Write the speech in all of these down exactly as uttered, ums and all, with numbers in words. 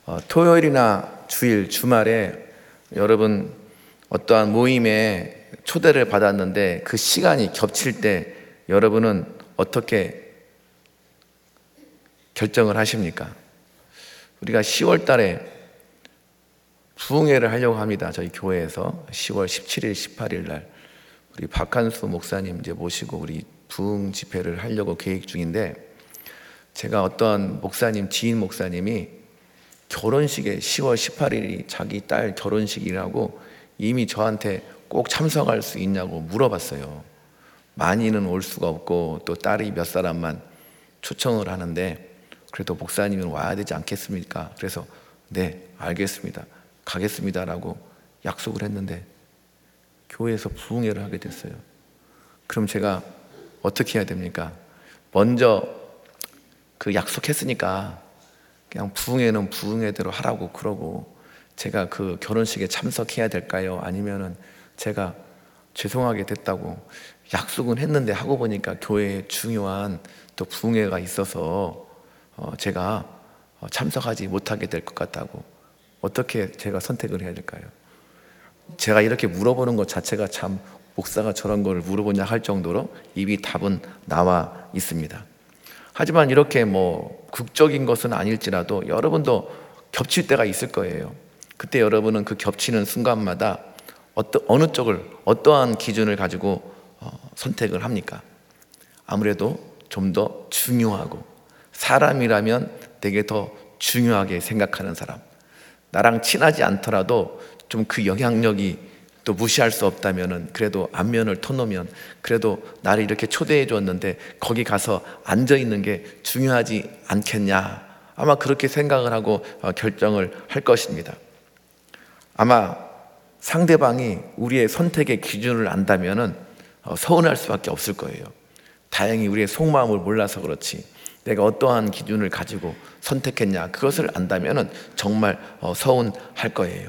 어, 토요일이나 주일, 주말에 여러분 어떠한 모임에 초대를 받았는데 그 시간이 겹칠 때 여러분은 어떻게 결정을 하십니까? 우리가 시월 달에 부흥회를 하려고 합니다. 저희 교회에서 시월 십칠일, 십팔일 날 우리 박한수 목사님 이제 모시고 우리 부흥 집회를 하려고 계획 중인데, 제가 어떤 목사님, 지인 목사님이 결혼식에 시월 십팔일이 자기 딸 결혼식이라고 이미 저한테 꼭 참석할 수 있냐고 물어봤어요. 많이는 올 수가 없고 또 딸이 몇 사람만 초청을 하는데 그래도 목사님은 와야 되지 않겠습니까? 그래서 네, 알겠습니다, 가겠습니다 라고 약속을 했는데 교회에서 부흥회를 하게 됐어요. 그럼 제가 어떻게 해야 됩니까? 먼저 그 약속했으니까 그냥 부흥회는 부흥회대로 하라고 그러고 제가 그 결혼식에 참석해야 될까요? 아니면은 제가 죄송하게 됐다고 약속은 했는데 하고 보니까 교회에 중요한 또 부흥회가 있어서 어 제가 참석하지 못하게 될 것 같다고, 어떻게 제가 선택을 해야 될까요? 제가 이렇게 물어보는 것 자체가 참 목사가 저런 걸 물어보냐 할 정도로 이미 답은 나와 있습니다. 하지만 이렇게 뭐 극적인 것은 아닐지라도 여러분도 겹칠 때가 있을 거예요. 그때 여러분은 그 겹치는 순간마다 어떠, 어느 쪽을, 어떠한 기준을 가지고 어, 선택을 합니까? 아무래도 좀 더 중요하고, 사람이라면 되게 더 중요하게 생각하는 사람, 나랑 친하지 않더라도 좀 그 영향력이 또 무시할 수 없다면은 그래도 안면을 터놓으면 그래도 나를 이렇게 초대해 줬는데 거기 가서 앉아 있는 게 중요하지 않겠냐, 아마 그렇게 생각을 하고 결정을 할 것입니다. 아마 상대방이 우리의 선택의 기준을 안다면은 서운할 수밖에 없을 거예요. 다행히 우리의 속마음을 몰라서 그렇지 내가 어떠한 기준을 가지고 선택했냐 그것을 안다면은 정말 서운할 거예요.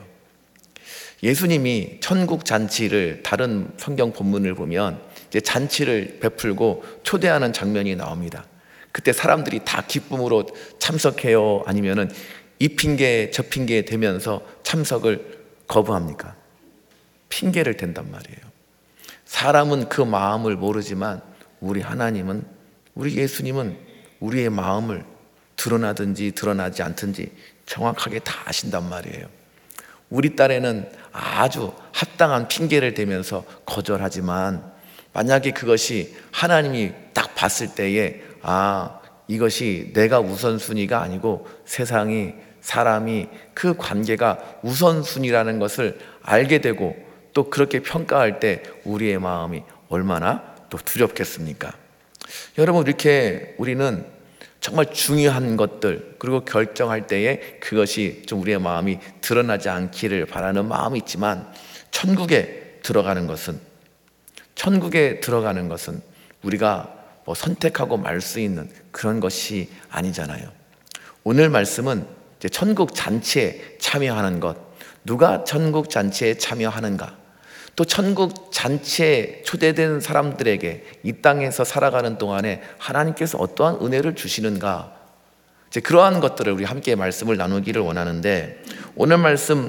예수님이 천국 잔치를, 다른 성경 본문을 보면 이제 잔치를 베풀고 초대하는 장면이 나옵니다. 그때 사람들이 다 기쁨으로 참석해요? 아니면은 이 핑계 저 핑계 대면서 참석을 거부합니까? 핑계를 댄단 말이에요. 사람은 그 마음을 모르지만 우리 하나님은, 우리 예수님은 우리의 마음을 드러나든지 드러나지 않든지 정확하게 다 아신단 말이에요. 우리 딸에는 아주 합당한 핑계를 대면서 거절하지만 만약에 그것이 하나님이 딱 봤을 때에 아, 이것이 내가 우선순위가 아니고 세상이, 사람이 그 관계가 우선순위라는 것을 알게 되고 또 그렇게 평가할 때 우리의 마음이 얼마나 또 두렵겠습니까? 여러분, 이렇게 우리는 정말 중요한 것들, 그리고 결정할 때에 그것이 좀 우리의 마음이 드러나지 않기를 바라는 마음이 있지만 천국에 들어가는 것은 천국에 들어가는 것은 우리가 뭐 선택하고 말 수 있는 그런 것이 아니잖아요. 오늘 말씀은 이제 천국 잔치에 참여하는 것, 누가 천국 잔치에 참여하는가, 또 천국 잔치에 초대된 사람들에게 이 땅에서 살아가는 동안에 하나님께서 어떠한 은혜를 주시는가, 이제 그러한 것들을 우리 함께 말씀을 나누기를 원하는데, 오늘 말씀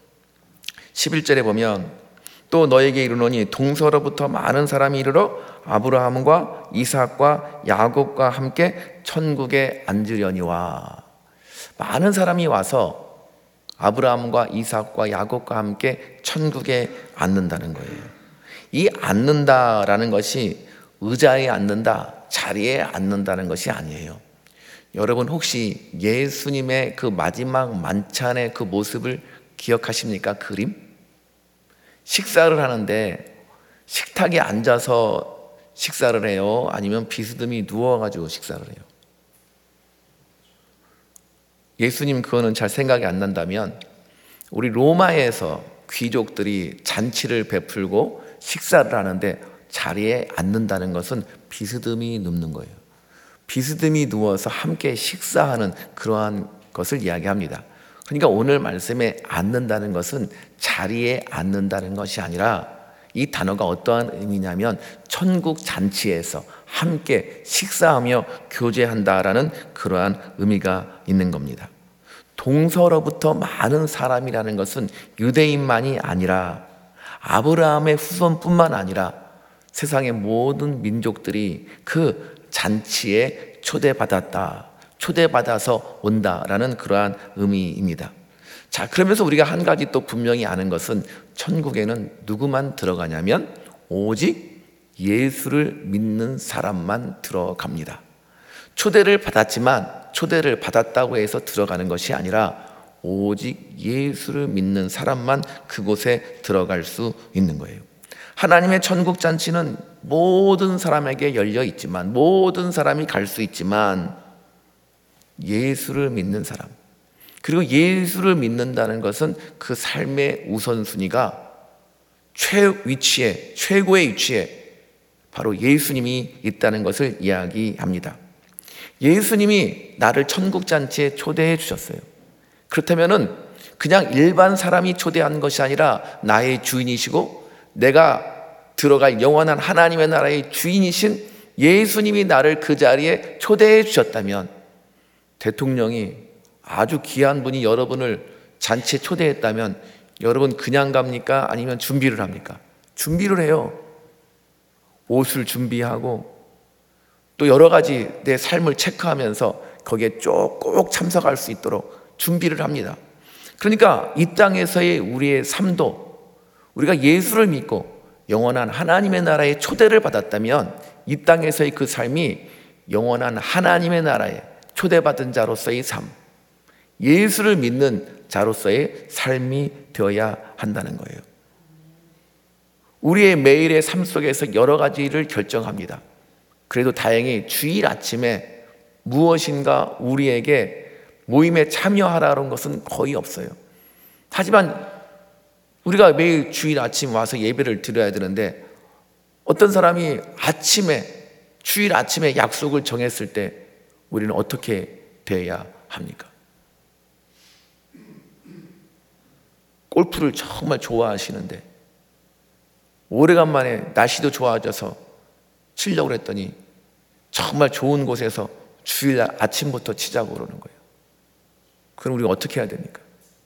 십일 절에 보면 또 너에게 이르노니 동서로부터 많은 사람이 이르러 아브라함과 이삭과 야곱과 함께 천국에 앉으려니와. 많은 사람이 와서 아브라함과 이삭과 야곱과 함께 천국에 앉는다는 거예요. 이 앉는다라는 것이 의자에 앉는다, 자리에 앉는다는 것이 아니에요. 여러분, 혹시 예수님의 그 마지막 만찬의 그 모습을 기억하십니까? 그림? 식사를 하는데 식탁에 앉아서 식사를 해요? 아니면 비스듬히 누워가지고 식사를 해요? 예수님 그거는 잘 생각이 안 난다면 우리 로마에서 귀족들이 잔치를 베풀고 식사를 하는데 자리에 앉는다는 것은 비스듬히 눕는 거예요. 비스듬히 누워서 함께 식사하는 그러한 것을 이야기합니다. 그러니까 오늘 말씀에 앉는다는 것은 자리에 앉는다는 것이 아니라 이 단어가 어떠한 의미냐면 천국 잔치에서 함께 식사하며 교제한다라는 그러한 의미가 있는 겁니다. 동서로부터 많은 사람이라는 것은 유대인만이 아니라 아브라함의 후손뿐만 아니라 세상의 모든 민족들이 그 잔치에 초대받았다, 초대받아서 온다라는 그러한 의미입니다. 자, 그러면서 우리가 한 가지 또 분명히 아는 것은 천국에는 누구만 들어가냐면 오직 예수를 믿는 사람만 들어갑니다. 초대를 받았지만 초대를 받았다고 해서 들어가는 것이 아니라 오직 예수를 믿는 사람만 그곳에 들어갈 수 있는 거예요. 하나님의 천국 잔치는 모든 사람에게 열려 있지만, 모든 사람이 갈 수 있지만 예수를 믿는 사람, 그리고 예수를 믿는다는 것은 그 삶의 우선순위가 최위치에, 최고의 위치에 바로 예수님이 있다는 것을 이야기합니다. 예수님이 나를 천국 잔치에 초대해 주셨어요. 그렇다면은 그냥 일반 사람이 초대한 것이 아니라 나의 주인이시고 내가 들어갈 영원한 하나님의 나라의 주인이신 예수님이 나를 그 자리에 초대해 주셨다면, 대통령이 아주 귀한 분이 여러분을 잔치에 초대했다면 여러분 그냥 갑니까? 아니면 준비를 합니까? 준비를 해요. 옷을 준비하고 또 여러 가지 내 삶을 체크하면서 거기에 꼭 참석할 수 있도록 준비를 합니다. 그러니까 이 땅에서의 우리의 삶도 우리가 예수를 믿고 영원한 하나님의 나라에 초대를 받았다면 이 땅에서의 그 삶이 영원한 하나님의 나라에 초대받은 자로서의 삶, 예수를 믿는 자로서의 삶이 되어야 한다는 거예요. 우리의 매일의 삶 속에서 여러 가지를 결정합니다. 그래도 다행히 주일 아침에 무엇인가 우리에게 모임에 참여하라는 것은 거의 없어요. 하지만 우리가 매일 주일 아침 와서 예배를 드려야 되는데 어떤 사람이 아침에, 주일 아침에 약속을 정했을 때 우리는 어떻게 돼야 합니까? 골프를 정말 좋아하시는데 오래간만에 날씨도 좋아져서 치려고 했더니 정말 좋은 곳에서 주일 아침부터 치자고 그러는 거예요. 그럼 우리가 어떻게 해야 됩니까?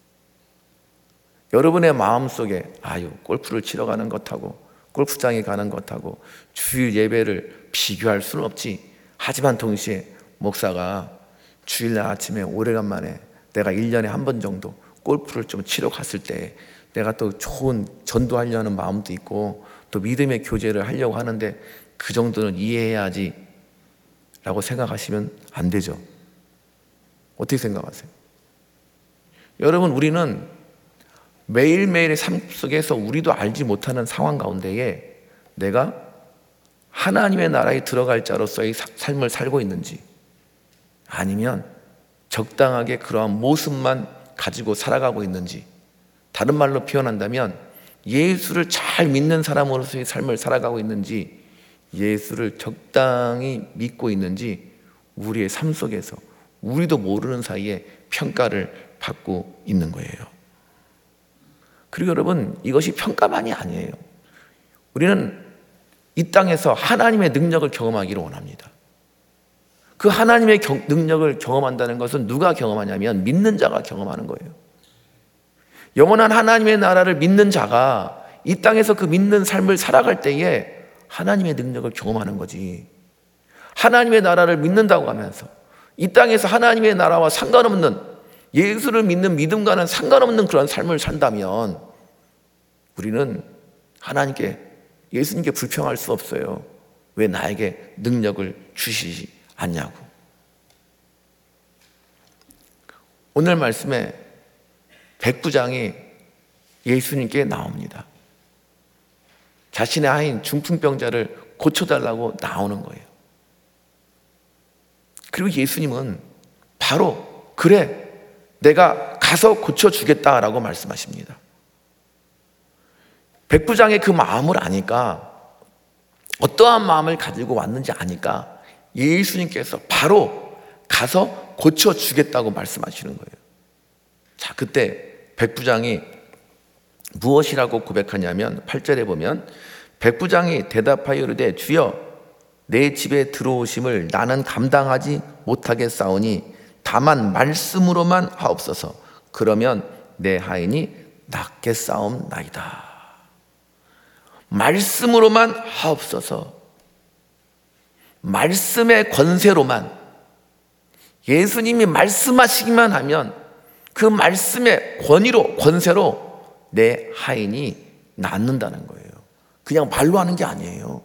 여러분의 마음속에 아유 골프를 치러 가는 것하고 골프장에 가는 것하고 주일 예배를 비교할 수는 없지. 하지만 동시에 목사가 주일날 아침에 오래간만에 내가 일 년에 한 번 정도 골프를 좀 치러 갔을 때 내가 또 좋은 전도하려는 마음도 있고 또 믿음의 교제를 하려고 하는데 그 정도는 이해해야지 라고 생각하시면 안 되죠. 어떻게 생각하세요? 여러분, 우리는 매일매일의 삶 속에서 우리도 알지 못하는 상황 가운데에 내가 하나님의 나라에 들어갈 자로서의 삶을 살고 있는지 아니면 적당하게 그러한 모습만 가지고 살아가고 있는지, 다른 말로 표현한다면 예수를 잘 믿는 사람으로서의 삶을 살아가고 있는지, 예수를 적당히 믿고 있는지 우리의 삶 속에서 우리도 모르는 사이에 평가를 받고 있는 거예요. 그리고 여러분, 이것이 평가만이 아니에요. 우리는 이 땅에서 하나님의 능력을 경험하기를 원합니다. 그 하나님의 경, 능력을 경험한다는 것은 누가 경험하냐면 믿는 자가 경험하는 거예요. 영원한 하나님의 나라를 믿는 자가 이 땅에서 그 믿는 삶을 살아갈 때에 하나님의 능력을 경험하는 거지. 하나님의 나라를 믿는다고 하면서 이 땅에서 하나님의 나라와 상관없는, 예수를 믿는 믿음과는 상관없는 그런 삶을 산다면 우리는 하나님께, 예수님께 불평할 수 없어요. 왜 나에게 능력을 주시지 않냐고. 오늘 말씀에 백부장이 예수님께 나옵니다. 자신의 아인 중풍병자를 고쳐달라고 나오는 거예요. 그리고 예수님은 바로 그래, 내가 가서 고쳐주겠다라고 말씀하십니다. 백부장의 그 마음을 아니까, 어떠한 마음을 가지고 왔는지 아니까 예수님께서 바로 가서 고쳐주겠다고 말씀하시는 거예요. 자, 그때 백부장이 무엇이라고 고백하냐면 팔 절에 보면 백부장이 대답하여 이르되 주여 내 집에 들어오심을 나는 감당하지 못하겠사오니 다만 말씀으로만 하옵소서. 그러면 내 하인이 낫게 싸움나이다. 말씀으로만 하옵소서. 말씀의 권세로만, 예수님이 말씀하시기만 하면 그 말씀의 권위로, 권세로 내 하인이 낫는다는 거예요. 그냥 말로 하는 게 아니에요.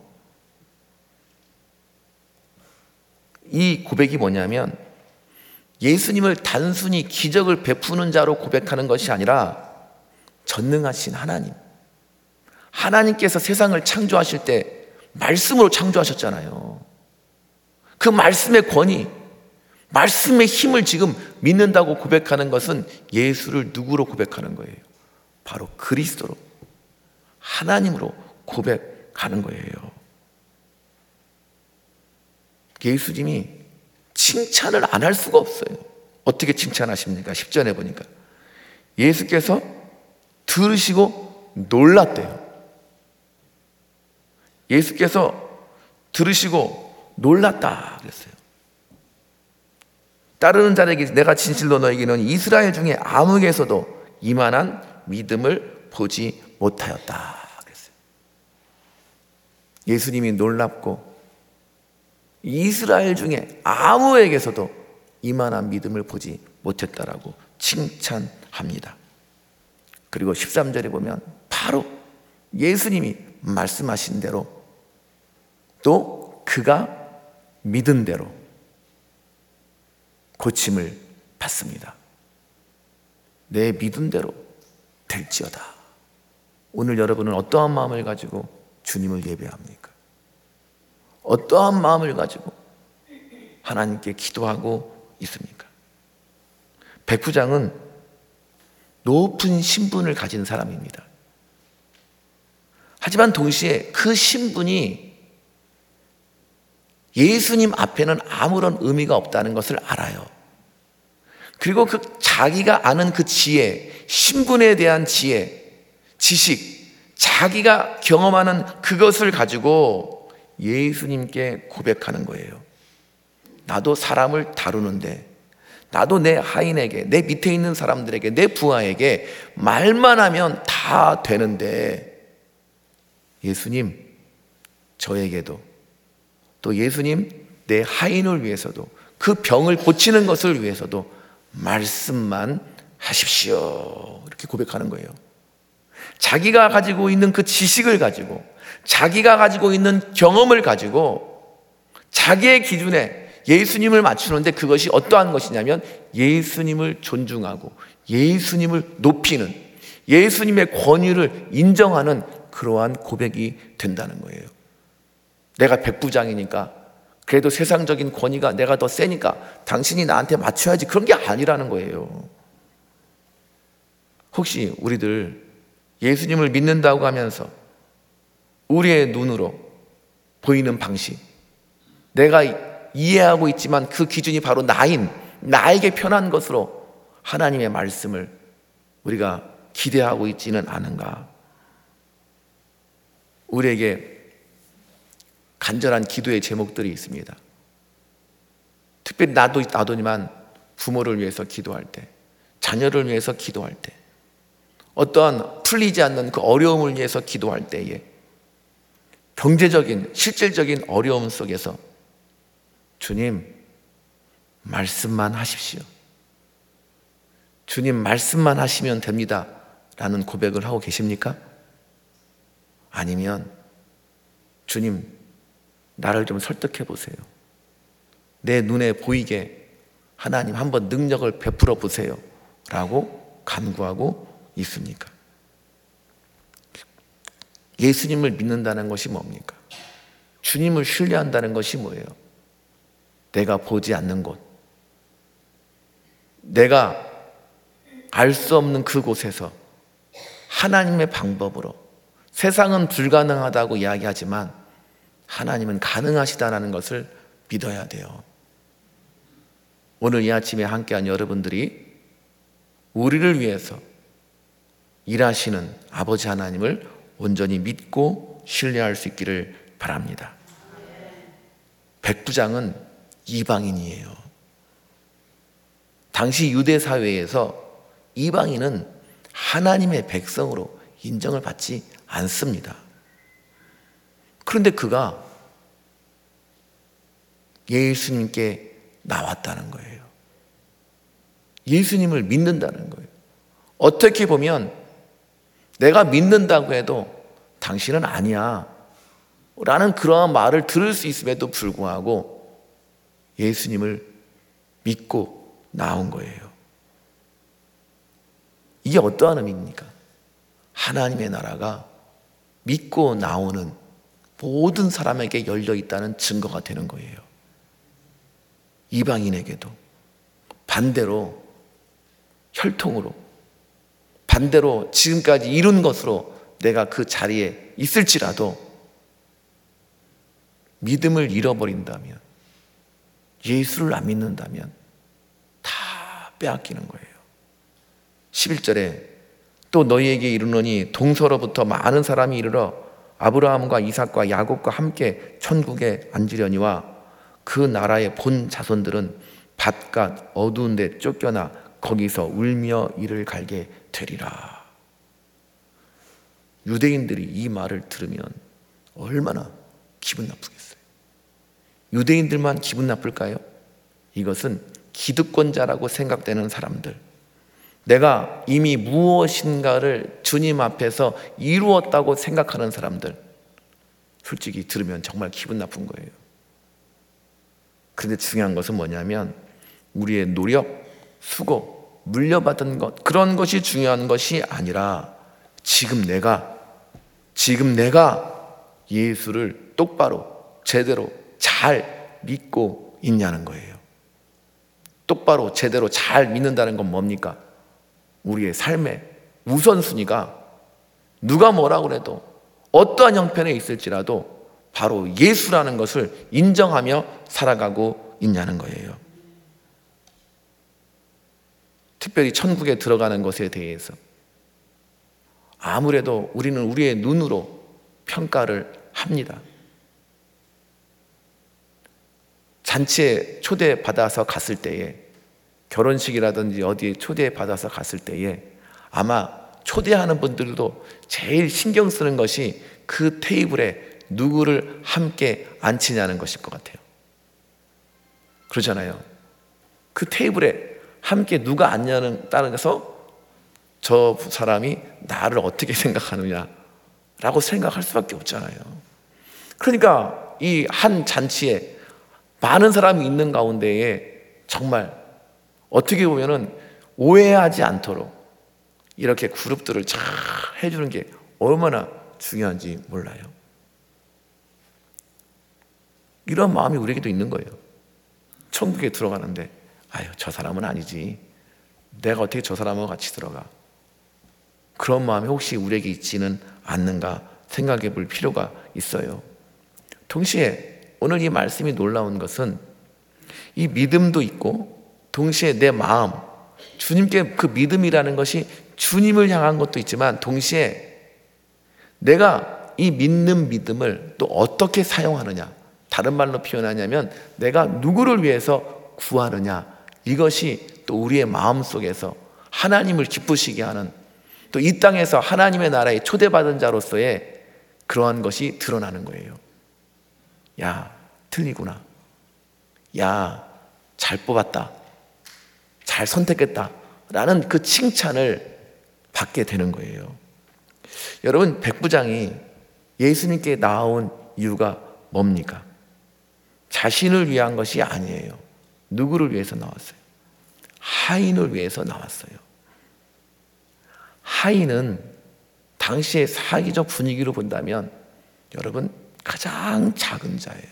이 고백이 뭐냐면 예수님을 단순히 기적을 베푸는 자로 고백하는 것이 아니라 전능하신 하나님, 하나님께서 세상을 창조하실 때 말씀으로 창조하셨잖아요. 그 말씀의 권위, 말씀의 힘을 지금 믿는다고 고백하는 것은 예수를 누구로 고백하는 거예요? 바로 그리스도로, 하나님으로 고백하는 거예요. 예수님이 칭찬을 안 할 수가 없어요. 어떻게 칭찬하십니까? 십 절에 보니까 예수께서 들으시고 놀랐대요. 예수께서 들으시고 놀랐다 그랬어요. 따르는 자에게 내가 진실로 너에게는 이스라엘 중에 아무에게서도 이만한 믿음을 보지 못하였다 그랬어요. 예수님이 놀랍고 이스라엘 중에 아무에게서도 이만한 믿음을 보지 못했다라고 칭찬합니다. 그리고 십삼 절에 보면 바로 예수님이 말씀하신 대로 또 그가 믿은 대로 고침을 받습니다. 내 믿은 대로 될지어다. 오늘 여러분은 어떠한 마음을 가지고 주님을 예배합니까? 어떠한 마음을 가지고 하나님께 기도하고 있습니까? 백부장은 높은 신분을 가진 사람입니다. 하지만 동시에 그 신분이 예수님 앞에는 아무런 의미가 없다는 것을 알아요. 그리고 그 자기가 아는 그 지혜, 신분에 대한 지혜, 지식, 자기가 경험하는 그것을 가지고 예수님께 고백하는 거예요. 나도 사람을 다루는데, 나도 내 하인에게, 내 밑에 있는 사람들에게, 내 부하에게 말만 하면 다 되는데 예수님, 저에게도, 또 예수님, 내 하인을 위해서도, 그 병을 고치는 것을 위해서도 말씀만 하십시오. 이렇게 고백하는 거예요. 자기가 가지고 있는 그 지식을 가지고, 자기가 가지고 있는 경험을 가지고 자기의 기준에 예수님을 맞추는데 그것이 어떠한 것이냐면 예수님을 존중하고 예수님을 높이는, 예수님의 권위를 인정하는 그러한 고백이 된다는 거예요. 내가 백부장이니까, 그래도 세상적인 권위가 내가 더 세니까 당신이 나한테 맞춰야지, 그런 게 아니라는 거예요. 혹시 우리들 예수님을 믿는다고 하면서 우리의 눈으로 보이는 방식, 내가 이해하고 있지만 그 기준이 바로 나인, 나에게 편한 것으로 하나님의 말씀을 우리가 기대하고 있지는 않은가? 우리에게 간절한 기도의 제목들이 있습니다. 특별히 나도 나도지만 부모를 위해서 기도할 때, 자녀를 위해서 기도할 때, 어떠한 풀리지 않는 그 어려움을 위해서 기도할 때에, 경제적인 실질적인 어려움 속에서 주님 말씀만 하십시오, 주님 말씀만 하시면 됩니다 라는 고백을 하고 계십니까? 아니면 주님 나를 좀 설득해 보세요, 내 눈에 보이게 하나님 한번 능력을 베풀어 보세요 라고 간구하고 있습니까? 예수님을 믿는다는 것이 뭡니까? 주님을 신뢰한다는 것이 뭐예요? 내가 보지 않는 곳, 내가 알 수 없는 그곳에서 하나님의 방법으로, 세상은 불가능하다고 이야기하지만 하나님은 가능하시다는 것을 믿어야 돼요. 오늘 이 아침에 함께한 여러분들이 우리를 위해서 일하시는 아버지 하나님을 온전히 믿고 신뢰할 수 있기를 바랍니다. 백부장은 이방인이에요. 당시 유대 사회에서 이방인은 하나님의 백성으로 인정을 받지 않습니다. 그런데 그가 예수님께 나왔다는 거예요. 예수님을 믿는다는 거예요. 어떻게 보면 내가 믿는다고 해도 당신은 아니야 라는 그러한 말을 들을 수 있음에도 불구하고 예수님을 믿고 나온 거예요. 이게 어떠한 의미입니까? 하나님의 나라가 믿고 나오는 모든 사람에게 열려 있다는 증거가 되는 거예요. 이방인에게도 반대로 혈통으로, 반대로 지금까지 이룬 것으로 내가 그 자리에 있을지라도 믿음을 잃어버린다면, 예수를 안 믿는다면 다 빼앗기는 거예요. 십일 절에 또 너희에게 이르노니 동서로부터 많은 사람이 이르러 아브라함과 이삭과 야곱과 함께 천국에 앉으려니와 그 나라의 본 자손들은 바깥 어두운 데 쫓겨나 거기서 울며 이를 갈게 되리라. 유대인들이 이 말을 들으면 얼마나 기분 나쁘겠어요. 유대인들만 기분 나쁠까요? 이것은 기득권자라고 생각되는 사람들, 내가 이미 무엇인가를 주님 앞에서 이루었다고 생각하는 사람들, 솔직히 들으면 정말 기분 나쁜 거예요. 그런데 중요한 것은 뭐냐면 우리의 노력, 수고, 물려받은 것, 그런 것이 중요한 것이 아니라 지금 내가 지금 내가 예수를 똑바로 제대로 잘 믿고 있냐는 거예요. 똑바로 제대로 잘 믿는다는 건 뭡니까? 우리의 삶의 우선순위가 누가 뭐라고 해도 어떠한 형편에 있을지라도 바로 예수라는 것을 인정하며 살아가고 있냐는 거예요. 특별히 천국에 들어가는 것에 대해서 아무래도 우리는 우리의 눈으로 평가를 합니다. 잔치에 초대받아서 갔을 때에, 결혼식이라든지 어디에 초대받아서 갔을 때에 아마 초대하는 분들도 제일 신경 쓰는 것이 그 테이블에 누구를 함께 앉히냐는 것일 것 같아요. 그러잖아요. 그 테이블에 함께 누가 앉냐는 따라서 저 사람이 나를 어떻게 생각하느냐라고 생각할 수밖에 없잖아요. 그러니까 이 한 잔치에 많은 사람이 있는 가운데에 정말 어떻게 보면은 오해하지 않도록 이렇게 그룹들을 잘 해주는 게 얼마나 중요한지 몰라요. 이런 마음이 우리에게도 있는 거예요. 천국에 들어가는데 아유, 저 사람은 아니지, 내가 어떻게 저 사람하고 같이 들어가, 그런 마음이 혹시 우리에게 있지는 않는가 생각해 볼 필요가 있어요. 동시에 오늘 이 말씀이 놀라운 것은 이 믿음도 있고 동시에 내 마음, 주님께 그 믿음이라는 것이 주님을 향한 것도 있지만 동시에 내가 이 믿는 믿음을 또 어떻게 사용하느냐, 다른 말로 표현하냐면 내가 누구를 위해서 구하느냐, 이것이 또 우리의 마음속에서 하나님을 기쁘시게 하는, 또 이 땅에서 하나님의 나라에 초대받은 자로서의 그러한 것이 드러나는 거예요. 야, 틀리구나. 야, 잘 뽑았다. 잘 선택했다. 라는 그 칭찬을 받게 되는 거예요. 여러분, 백부장이 예수님께 나온 이유가 뭡니까? 자신을 위한 것이 아니에요. 누구를 위해서 나왔어요? 하인을 위해서 나왔어요. 하인은 당시의 사회적 분위기로 본다면 여러분 가장 작은 자예요.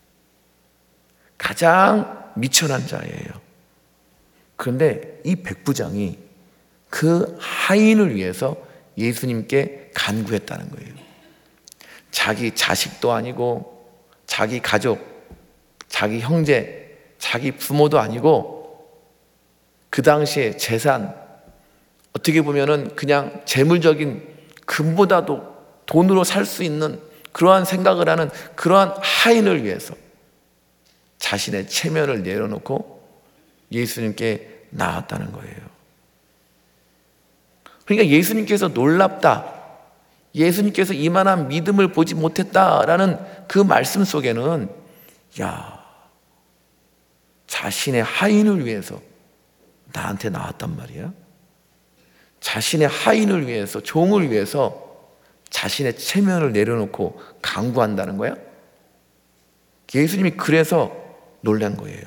가장 미천한 자예요. 그런데 이 백부장이 그 하인을 위해서 예수님께 간구했다는 거예요. 자기 자식도 아니고 자기 가족, 자기 형제, 자기 부모도 아니고 그 당시에 재산, 어떻게 보면은 그냥 재물적인 금보다도 돈으로 살 수 있는 그러한 생각을 하는 그러한 하인을 위해서 자신의 체면을 내려놓고 예수님께 나았다는 거예요. 그러니까 예수님께서 놀랍다, 예수님께서 이만한 믿음을 보지 못했다라는 그 말씀 속에는 야, 자신의 하인을 위해서 나한테 나왔단 말이야. 자신의 하인을 위해서, 종을 위해서 자신의 체면을 내려놓고 간구한다는 거야. 예수님이 그래서 놀란 거예요.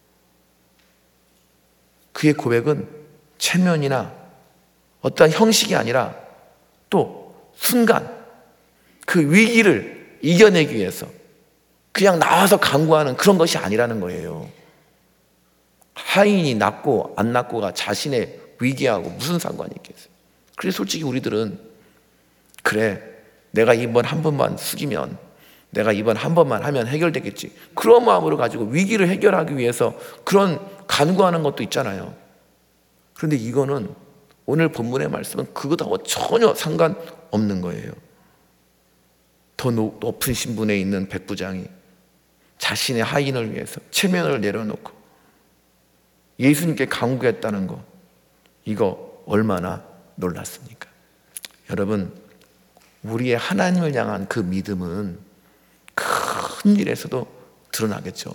그의 고백은 체면이나 어떠한 형식이 아니라 또 순간 그 위기를 이겨내기 위해서 그냥 나와서 간구하는 그런 것이 아니라는 거예요. 하인이 낫고 안 낫고가 자신의 위기하고 무슨 상관이 있겠어요. 그래서 솔직히 우리들은 그래, 내가 이번 한 번만 숙이면, 내가 이번 한 번만 하면 해결되겠지, 그런 마음으로 가지고 위기를 해결하기 위해서 그런 간구하는 것도 있잖아요. 그런데 이거는 오늘 본문의 말씀은 그거하고 전혀 상관없는 거예요. 더 높은 신분에 있는 백부장이 자신의 하인을 위해서 체면을 내려놓고 예수님께 간구했다는 거, 이거 얼마나 놀랐습니까? 여러분, 우리의 하나님을 향한 그 믿음은 큰 일에서도 드러나겠죠.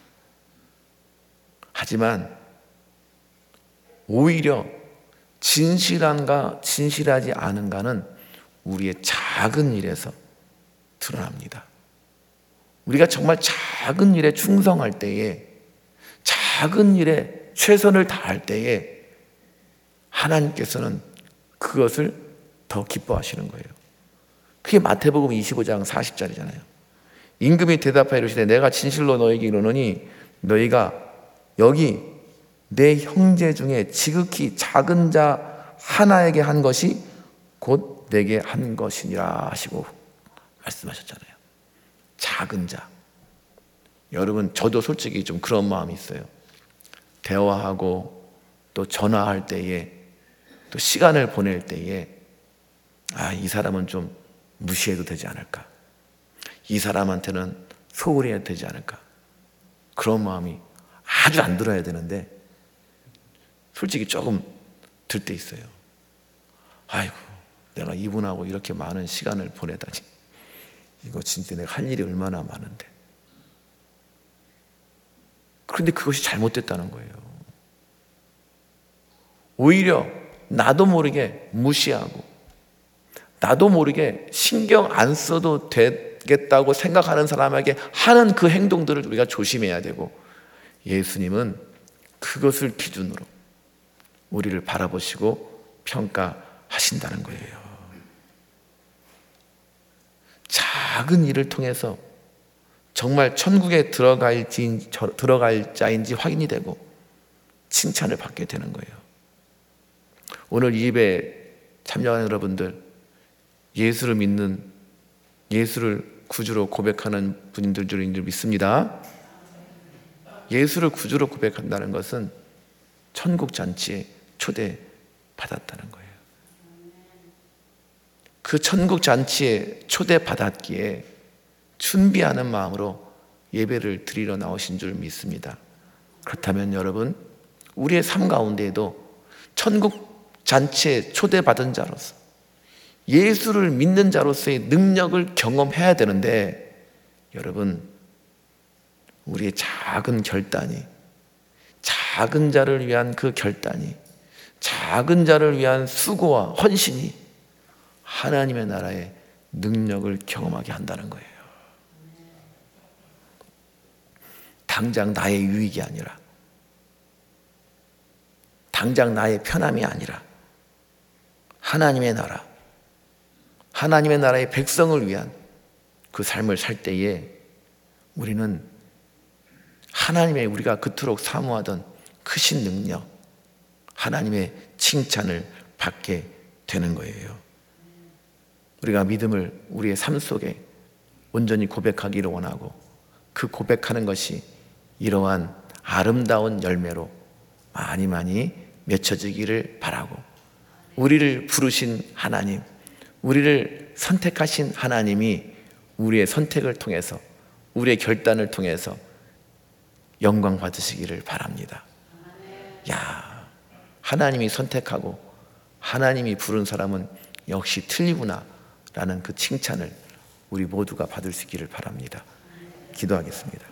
하지만 오히려 진실한가 진실하지 않은가는 우리의 작은 일에서 드러납니다. 우리가 정말 작은 일에 충성할 때에, 작은 일에 최선을 다할 때에 하나님께서는 그것을 더 기뻐하시는 거예요. 그게 마태복음 이십오 장 사십 절이잖아요. 임금이 대답하여 이르시되 내가 진실로 너에게 이르노니 너희가 여기 내 형제 중에 지극히 작은 자 하나에게 한 것이 곧 내게 한 것이니라 하시고 말씀하셨잖아요. 작은 자. 여러분, 저도 솔직히 좀 그런 마음이 있어요. 대화하고 또 전화할 때에, 또 시간을 보낼 때에 아, 이 사람은 좀 무시해도 되지 않을까, 이 사람한테는 소홀히 해도 되지 않을까, 그런 마음이 아주 안 들어야 되는데 솔직히 조금 들 때 있어요. 아이고, 내가 이분하고 이렇게 많은 시간을 보내다니, 이거 진짜 내가 할 일이 얼마나 많은데. 그런데 그것이 잘못됐다는 거예요. 오히려 나도 모르게 무시하고 나도 모르게 신경 안 써도 되겠다고 생각하는 사람에게 하는 그 행동들을 우리가 조심해야 되고, 예수님은 그것을 기준으로 우리를 바라보시고 평가하신다는 거예요. 작은 일을 통해서 정말 천국에 들어갈지, 들어갈 자인지 확인이 되고 칭찬을 받게 되는 거예요. 오늘 이 예배에 참여하는 여러분들, 예수를 믿는, 예수를 구주로 고백하는 분들 줄 믿습니다. 예수를 구주로 고백한다는 것은 천국 잔치에 초대받았다는 거예요. 그 천국 잔치에 초대받았기에 준비하는 마음으로 예배를 드리러 나오신 줄 믿습니다. 그렇다면 여러분, 우리의 삶 가운데에도 천국 잔치에 초대받은 자로서, 예수를 믿는 자로서의 능력을 경험해야 되는데, 여러분, 우리의 작은 결단이, 작은 자를 위한 그 결단이, 작은 자를 위한 수고와 헌신이 하나님의 나라의 능력을 경험하게 한다는 거예요. 당장 나의 유익이 아니라, 당장 나의 편함이 아니라 하나님의 나라, 하나님의 나라의 백성을 위한 그 삶을 살 때에 우리는 하나님의, 우리가 그토록 사모하던 크신 능력, 하나님의 칭찬을 받게 되는 거예요. 우리가 믿음을 우리의 삶 속에 온전히 고백하기를 원하고, 그 고백하는 것이 이러한 아름다운 열매로 많이 많이 맺혀지기를 바라고, 우리를 부르신 하나님, 우리를 선택하신 하나님이 우리의 선택을 통해서, 우리의 결단을 통해서 영광 받으시기를 바랍니다. 야, 하나님이 선택하고 하나님이 부른 사람은 역시 틀리구나 라는 그 칭찬을 우리 모두가 받을 수 있기를 바랍니다. 기도하겠습니다.